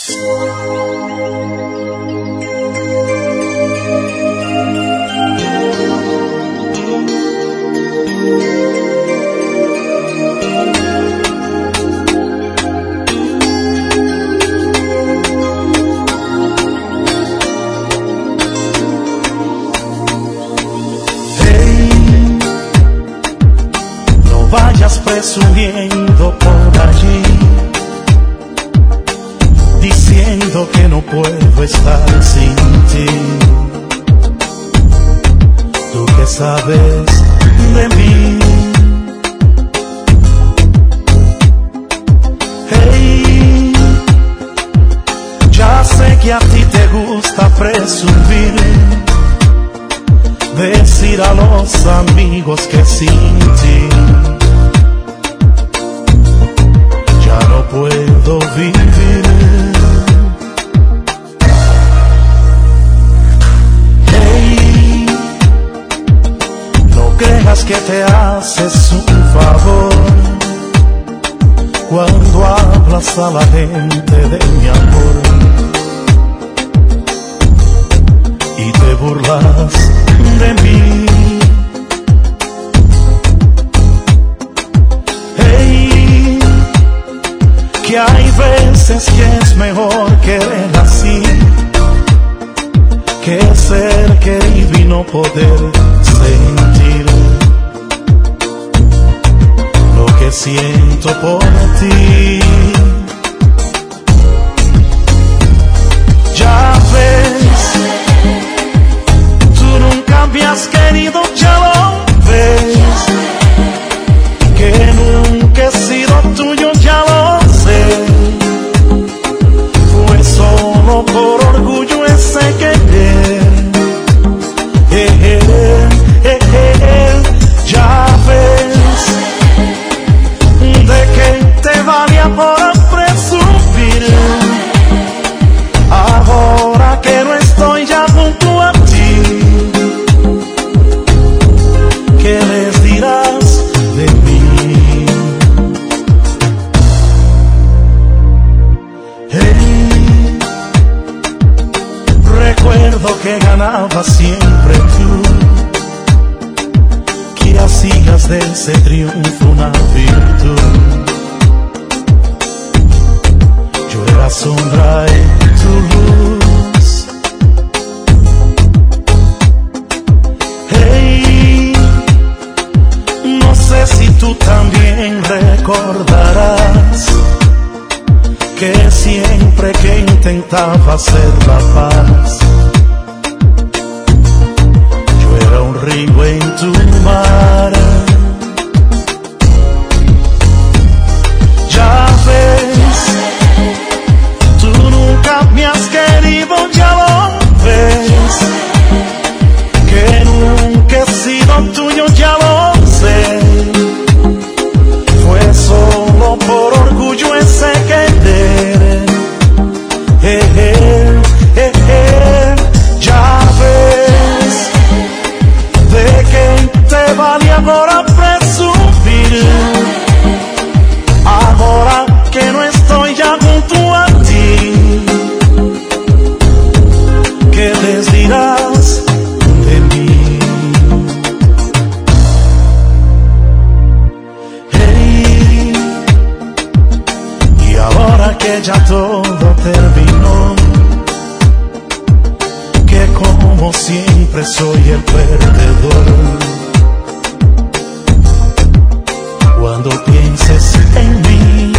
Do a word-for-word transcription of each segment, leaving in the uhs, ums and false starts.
Presumiendo por allí, diciendo que no puedo estar sin ti. Tú que sabes de mí. Hey, ya sé que a ti te gusta presumir, decir a los amigos que sin ti no puedo vivir. Hey, no creas que te haces un favor cuando hablas a la gente de mi amor y te burlas de mí. Que hay veces que es mejor querer así que ser querido y no poder sentir lo que siento por ti. Ya ves, tú nunca me has querido, ya lo ves, que nunca he sido tuyo, ya lo sé. Fue solo por orgullo ese querer. Eh, eh, eh, eh, ya ves, de que te valía por presumir. Ahora que no estoy ya junto a ti, ¿qué les dirás de mí? Hey, recuerdo que ganaba siempre tú, que hacías de ese triunfo una virtud. Yo era sombra en tu luz. Hey, no sé si tú también recordarás que siempre que intentaba hacer la paz, yo era un río en tu mar. Ya ves, tú nunca me has querido, ya lo ves, que nunca he sido tuyo, ya lo sé. Fue solo por orgullo ese querer. Eh, eh, eh, eh, ya ves, de que te valía ahora presumir. Ahora que no estoy ya junto a ti, ¿qué les dirás de mí? Hey, y ahora que ya todo terminó, que como siempre soy el perdedor. Cuando pienses en mí,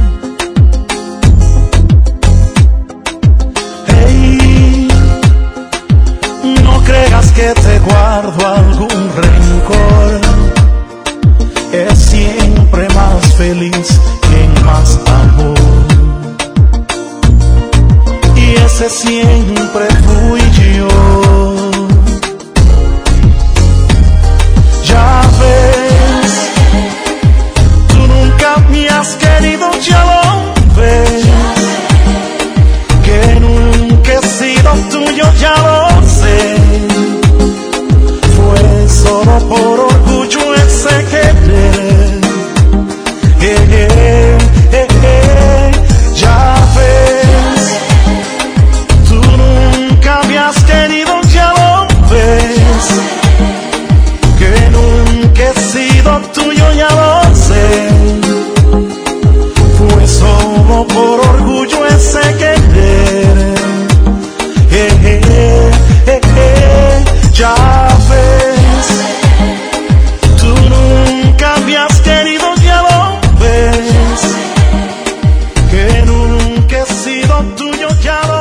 hey, no creas que te guardo algún rencor. Es siempre más feliz quien más amor, y ese siempre fui yo. Ya ves, tú nunca me has querido, ya lo ves, que nunca he sido tuyo, ya lo sé. Fue solo por orgullo ese querer. Eh, eh, eh, eh, ya ves, fue solo por orgullo ese querer. Eh, eh, eh, eh, ya ves, tú nunca me has querido, ya lo ves, que nunca he sido tuyo, ya lo ves.